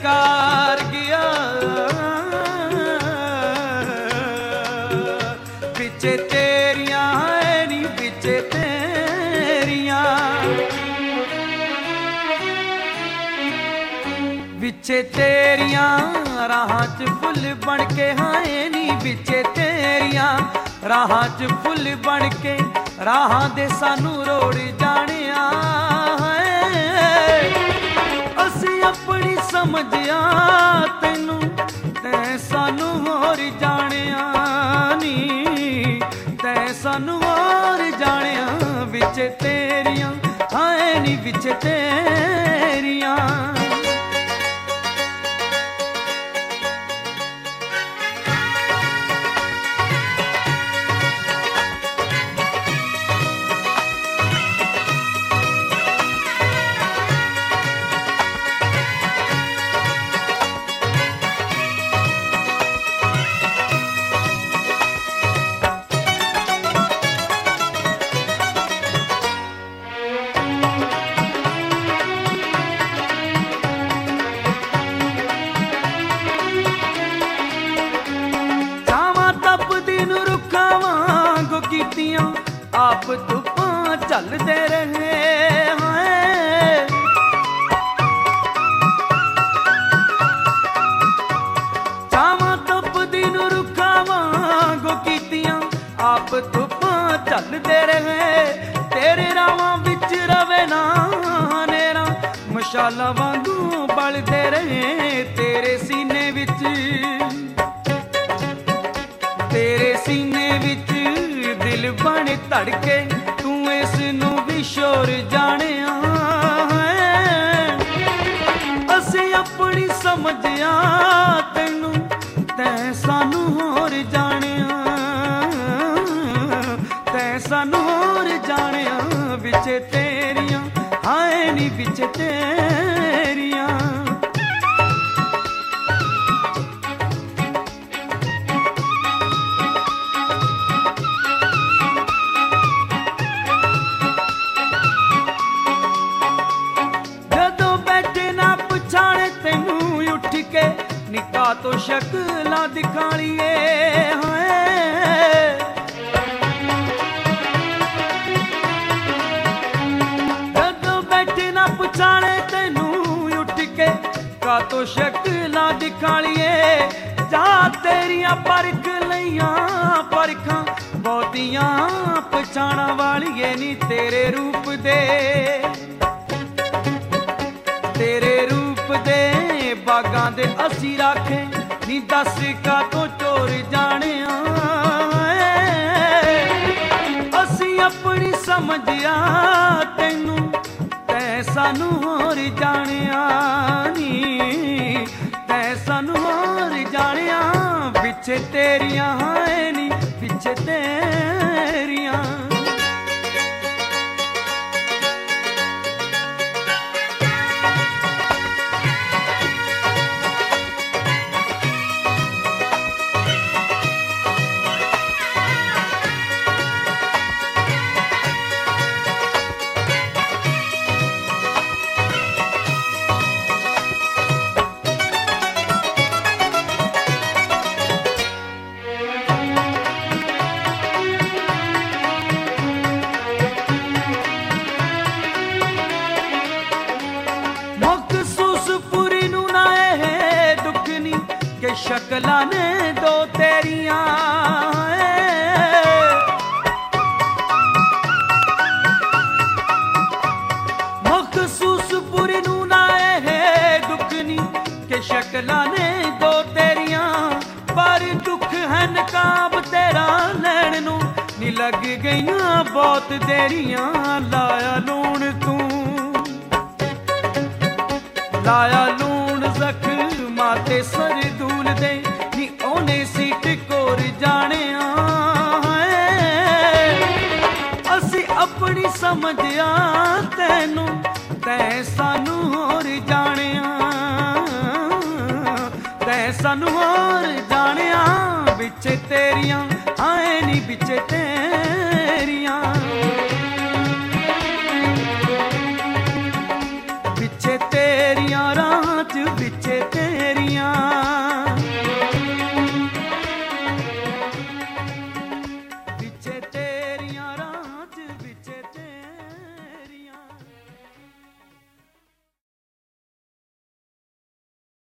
ਵਿਚਕਾਰ ਗਿਆ, ਵਿੱਚੇ ਤੇਰੀਆਂ ਹੈ ਨੀ ਵਿੱਚੇ ਤੇਰੀਆਂ, ਵਿੱਚੇ ਤੇਰੀਆਂ ਰਾਹਾਂ 'ਚ ਫੁੱਲ ਬਣ ਕੇ ਹਾਏ ਨੀ, ਵਿੱਚੇ ਤੇਰੀਆਂ ਰਾਹਾਂ 'ਚ ਫੁੱਲ ਬਣ ਕੇ ਰਾਹਾਂ ਦੇ ਸਾਨੂੰ ਰੋੜ ਜਾਣਿਆ ਹੈ। ਅਸੀਂ ਆਪਣੀ ਸਮਝਿਆ ਤੈਨੂੰ, ਤੈਂ ਸਾਨੂੰ ਹੋਰ ਜਾਣਿਆ ਨੀ, ਤੈਂ ਸਾਨੂੰ ਹੋਰ ਜਾਣਿਆ, ਵਿੱਚ ਤੇਰੀਆਂ ਹਾਏ ਨੀ ਵਿੱਚ ਤੇਰੀਆਂ। ਆਪ ਧੁੱਪਾਂ ਝੱਲਦੇ ਰਹੇ ਹਾਂ, ਛਾਵਾਂ ਤਪਦੀ ਨੂੰ ਰੁੱਖਾਂ ਵਾਂਗੂ ਕੀਤੀਆਂ, ਆਪ ਧੁੱਪਾਂ ਝੱਲਦੇ ਰਹੇ। ਤੇਰੇ ਰਾਵਾਂ ਵਿੱਚ ਰਵੇ ਨਾ ਹਨੇਰਾ, ਮਸ਼ਾਲਾਂ ਵਾਂਗੂ ਬਲਦੇ ਰਹੇ। ਤੇਰੇ ਸੀਨੇ ਵਿੱਚ, ਤੇਰੇ ਸੀਨੇ ਵਿੱਚ ਦਿਲ ਬਣ ਧੜਕੇ, ਤੂੰ ਇਸ ਨੂੰ ਵੀ ਸ਼ੋਰ ਜਾਣਿਆ ਹੈ। ਅਸੀਂ ਆਪਣੀ ਸਮਝਿਆ ਤੈਨੂੰ, ਤੈਂ ਸਾਨੂੰ ਹੋਰ ਜਾਣਿਆ, ਤੈਂ ਸਾਨੂੰ ਹੋਰ ਜਾਣਿਆ, ਵਿੱਚ ਤੇਰੀਆਂ ਹਾਏ ਨੀ ਵਿੱਚ ਤੇਰੀਆਂ। ਨਿੱਕਾ ਤੋਂ ਸ਼ਕਲਾਂ ਦਿਖਾਣੀਏ ਹੈ, ਜਦੋਂ ਬੈਠੇ ਨਾ ਪੁੱਛਾਣੇ ਤੈਨੂੰ ਉੱਠ ਕੇ, ਕਾਤੋਂ ਸ਼ਕਲਾਂ ਦਿਖਾਣੀਏ। ਜਾ ਤੇਰੀਆਂ ਪਰਖ ਲਈਆਂ ਪਰਖਾਂ ਬਹੁਤੀਆਂ ਪਛਾਣਾਂ ਵਾਲੀਏ ਨੀ, ਤੇਰੇ ਰੂਪ ਦੇ, ਤੇਰੇ ਰੂਪ ਦੇ ਬਾਗਾਂ ਦੇ ਅਸੀਂ ਰਾਖੇ ਨੀ, ਦੱਸ ਕਾਤੋਂ ਚੋਰ ਜਾਣਿਆ। ਅਸੀਂ ਆਪਣੀ ਸਮਝਿਆ ਤੈਨੂੰ, ਤੈਂ ਸਾਨੂੰ ਹੋਰ ਜਾਣਿਆ ਨੀ, ਤੈਂ ਸਾਨੂੰ ਹੋਰ ਜਾਣਿਆ, ਵਿੱਚ ਤੇਰੀਆਂ ਹਾਏ ਨੀ ਵਿੱਚ ਤੇਰੀਆਂ। ਸ਼ਕਲਾਂ ਨੇ ਦੋ ਤੇਰੀਆਂ, ਮਖਸੂਸ ਪੁਰੀ ਨੂੰ ਨਾ ਇਹ ਦੁੱਖ ਨੀ, ਕਿ ਸ਼ਕਲਾਂ ਨੇ ਦੋ ਤੇਰੀਆਂ। ਪਰ ਦੁੱਖ ਹੈ ਨਕਾਬ ਤੇਰਾ ਲੈਣ ਨੂੰ ਨੀ, ਲੱਗ ਗਈਆਂ ਬਹੁਤ ਦੇਰੀਆਂ। ਲਾਇਆ ਲੂਣ ਤੂੰ, ਲਾਇਆ ਲੂਣ ਜ਼ਖਮਾਂ ਤੇ ਸਰਦੂਲ ਦੇ ਨੀ, ਉਹਨੇ ਸੀ ਟਕੋਰ ਜਾਣਿਆ ਹੈ। ਅਸੀਂ ਆਪਣੀ ਸਮਝਿਆ ਤੈਨੂੰ, ਤੈਂ ਸਾਨੂੰ ਹੋਰ ਜਾਣਿਆ, ਤੈਂ ਸਾਨੂੰ ਹੋਰ ਜਾਣਿਆ, ਵਿੱਚ ਤੇਰੀਆਂ ਹਾਏ ਨੀ ਵਿੱਚ ਤੇ